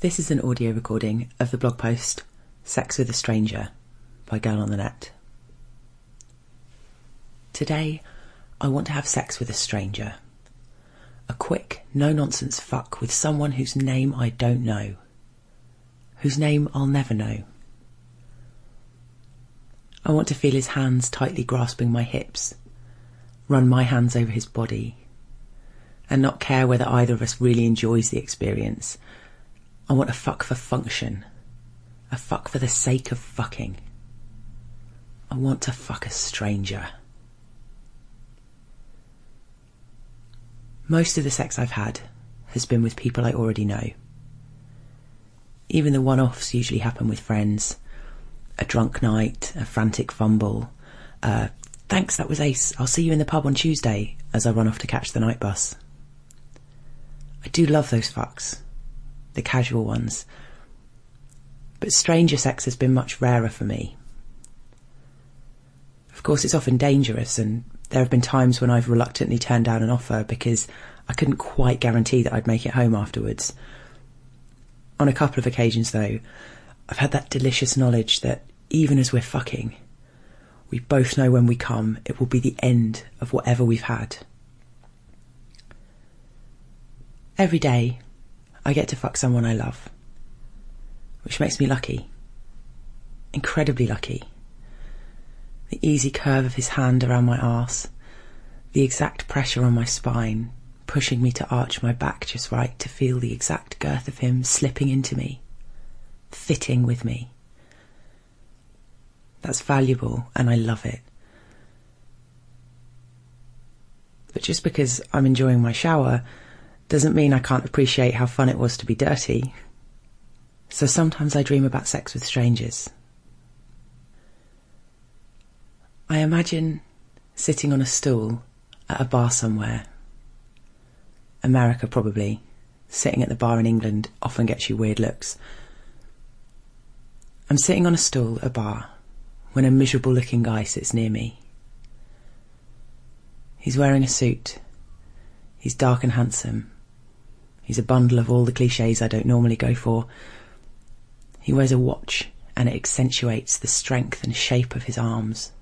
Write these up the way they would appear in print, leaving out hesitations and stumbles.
This is an audio recording of the blog post Sex with a Stranger by Girl on the Net. Today, I want to have sex with a stranger. A quick, no-nonsense fuck with someone whose name I don't know. Whose name I'll never know. I want to feel his hands tightly grasping my hips, run my hands over his body, and not care whether either of us really enjoys the experience. I want a fuck for function. A fuck for the sake of fucking. I want to fuck a stranger. Most of the sex I've had has been with people I already know. Even the one-offs usually happen with friends. A drunk night, a frantic fumble. Thanks, that was ace. I'll see you in the pub on Tuesday, as I run off to catch the night bus. I do love those fucks. The casual ones. But stranger sex has been much rarer for me. Of course, it's often dangerous, and there have been times when I've reluctantly turned down an offer because I couldn't quite guarantee that I'd make it home afterwards. On a couple of occasions, though, I've had that delicious knowledge that even as we're fucking, we both know when we come it will be the end of whatever we've had. Every day, I get to fuck someone I love, which makes me lucky. Incredibly lucky. The easy curve of his hand around my arse, the exact pressure on my spine, pushing me to arch my back just right to feel the exact girth of him slipping into me, fitting with me. That's valuable, and I love it. But just because I'm enjoying my shower doesn't mean I can't appreciate how fun it was to be dirty. So sometimes I dream about sex with strangers. I imagine sitting on a stool at a bar somewhere. America, probably. Sitting at the bar in England often gets you weird looks. I'm sitting on a stool at a bar when a miserable-looking guy sits near me. He's wearing a suit. He's dark and handsome. He's a bundle of all the clichés I don't normally go for. He wears a watch, and it accentuates the strength and shape of his arms.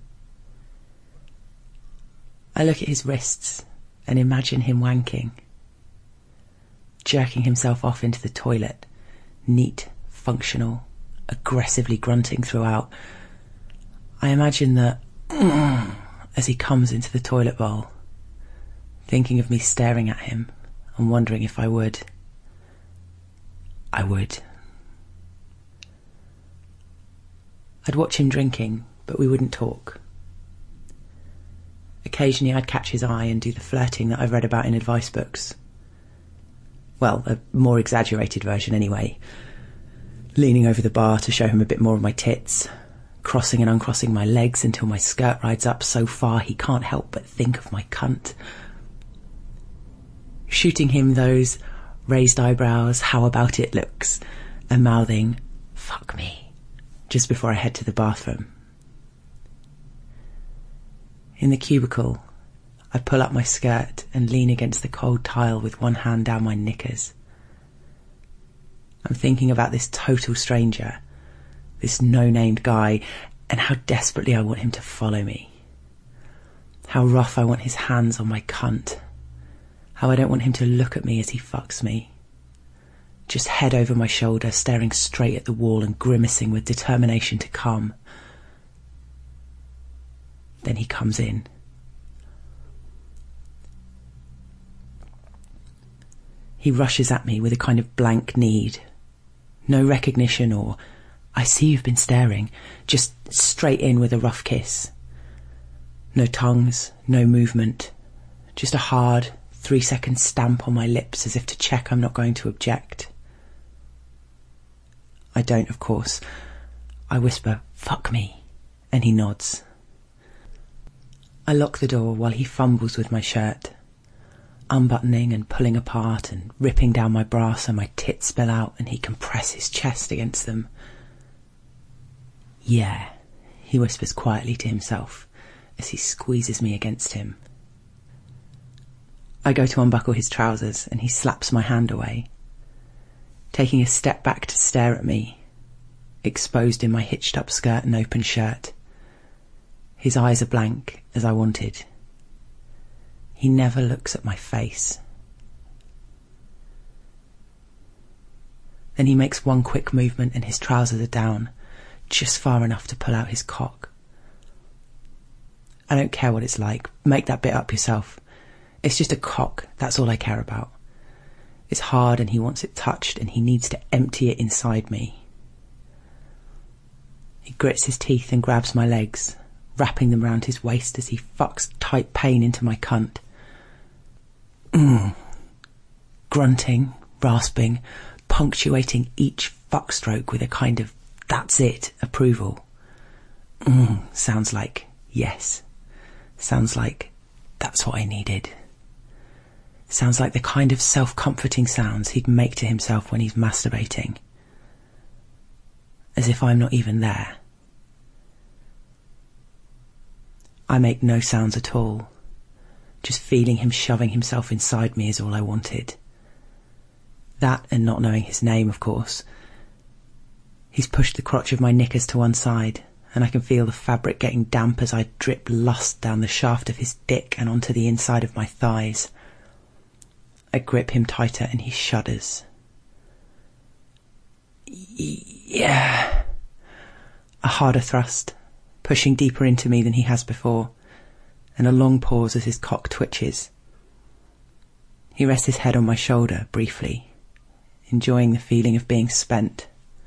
I look at his wrists and imagine him wanking, jerking himself off into the toilet, neat, functional, aggressively grunting throughout. I imagine that as he comes into the toilet bowl, thinking of me staring at him and wondering if I would. I would. I'd watch him drinking, but we wouldn't talk. Occasionally I'd catch his eye and do the flirting that I've read about in advice books. Well, a more exaggerated version anyway. Leaning over the bar to show him a bit more of my tits, crossing and uncrossing my legs until my skirt rides up so far he can't help but think of my cunt. Shooting him those raised eyebrows, how about it looks, and mouthing, fuck me, just before I head to the bathroom. In the cubicle, I pull up my skirt and lean against the cold tile with one hand down my knickers. I'm thinking about this total stranger, this no-named guy, and how desperately I want him to follow me. How rough I want his hands on my cunt. How I don't want him to look at me as he fucks me. Just head over my shoulder, staring straight at the wall and grimacing with determination to come. Then he comes in. He rushes at me with a kind of blank need. No recognition or, I see you've been staring, just straight in with a rough kiss. No tongues, no movement, just a hard 3-second stamp on my lips as if to check I'm not going to object. I don't, of course. I whisper, fuck me, and he nods. I lock the door while he fumbles with my shirt, unbuttoning and pulling apart and ripping down my bra so my tits spill out and he can press his chest against them. Yeah, he whispers quietly to himself as he squeezes me against him. I go to unbuckle his trousers and he slaps my hand away, taking a step back to stare at me, exposed in my hitched up skirt and open shirt. His eyes are blank, as I wanted. He never looks at my face. Then he makes one quick movement and his trousers are down, just far enough to pull out his cock. I don't care what it's like. Make that bit up yourself. It's just a cock, that's all I care about. It's hard and he wants it touched and he needs to empty it inside me. He grits his teeth and grabs my legs, wrapping them round his waist as he fucks tight pain into my cunt. Grunting, rasping, punctuating each fuck stroke with a kind of that's it approval. Sounds like yes. Sounds like that's what I needed. Sounds like the kind of self-comforting sounds he'd make to himself when he's masturbating. As if I'm not even there. I make no sounds at all. Just feeling him shoving himself inside me is all I wanted. That and not knowing his name, of course. He's pushed the crotch of my knickers to one side, and I can feel the fabric getting damp as I drip lust down the shaft of his dick and onto the inside of my thighs. I grip him tighter and he shudders. Yeah. A harder thrust, pushing deeper into me than he has before, and a long pause as his cock twitches. He rests his head on my shoulder briefly, enjoying the feeling of being spent.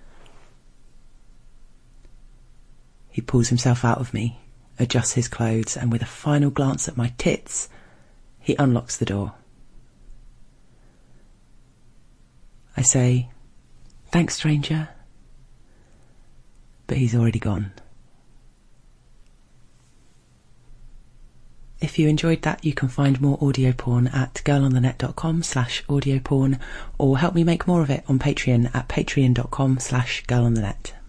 He pulls himself out of me, adjusts his clothes, and with a final glance at my tits, he unlocks the door. I say, "Thanks, stranger," but he's already gone. If you enjoyed that, you can find more audio porn at girlonthenet.com/audio porn, or help me make more of it on Patreon at patreon.com/girlonthenet.